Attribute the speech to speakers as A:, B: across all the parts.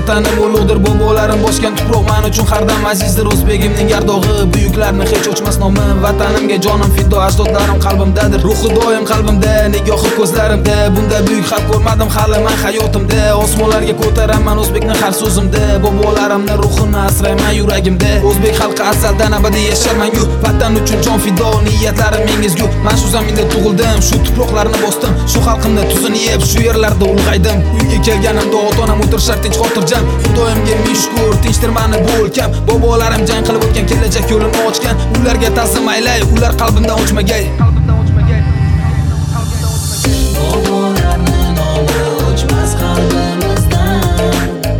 A: Vatanim ulug'dir, bobolarim bosgan tuproq men uchun har dam azizdir. O'zbegimning gardog'i, buyuklarni hech o'chmas nomi. Vatanimga jonim fido, ajdodlarim qalbimdadir. Ruhi doim qalbimda, nigohi ko'zlarimda. Bunda buyuk xalq ko'rmadim hali men hayotimda. Osmonlarga ko'taraman o'zbekni har so'zimda. Bobolarimning ruhini asrayman yuragimda. O'zbek xalqi azaldan abadiy yasharman-ku. Vatan uchun jon fido, niyatlarim mengizgu. Men shu zaminda tug'ildim, shu tuproqlarni bosdim. Shu xalqimni tuzini yeb, shu yerlarda ulg'aydim. Uyga kelganimda ota-onam o'tirishar tinch xotirjam. Xudoyimga ming shukr, tinchdir meni bu o'lkam. Bobolarim jang qilib o'tgan kelajak yo'lini ochgan. Ularga ta'zim aylay, ular qalbimdan o'chmagay.
B: Bobolarning nomi o'chmas qalbimizdan.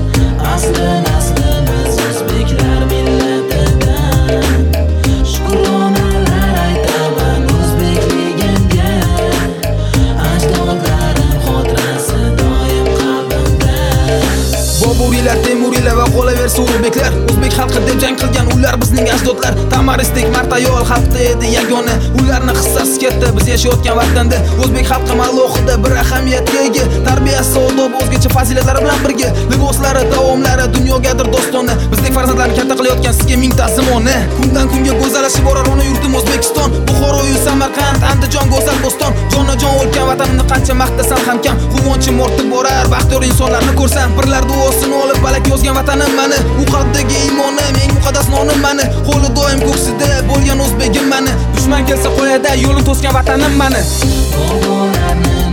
B: Aslimiz o'zbeklar millatidan. Shukronalar aytaman o'zbekligimga. Ajdodlarim xotirasi doim qalbimda.
A: Boburiylar, Temuriylar va qolaversa o'zbeklar. O'zbek xalqi deb jang qilgan ular bizning ajdodlar. Tamaristik mart ayol xalqda edi yagona. Ularni hissasi katta biz yashayotgan vatanda. O'zbek xalqi alohida bir ahamiyatga ega. Tarbiyasi, odobi o'zgacha fazilatlari bilan birga. Liboslari, taomlari dunyogadir dostona. Bizning farzandlarni katta qilayotgan sizga ming ta'zimona. Kundan kunga go'zallashib borar ona yurtim O'zbekiston. Buxoro, Samarqand, Andijon go'zal Bo'ston. Jonajon o'lkan vatanimni qancha maqtasam ham kam. Quvonchim ortib borar, baxtiyor insonlarni ko'rsam. Birlar duosini olib balak yozgan vatanim meni. U qalbdagi iymonim, eng muqaddas nonim meni. Qo'li doim ko'ksida bo'lgan o'zbegim meni. Dushman kelsa qo'yada yo'lini to'sgan vatanim meni.
B: Bobolarning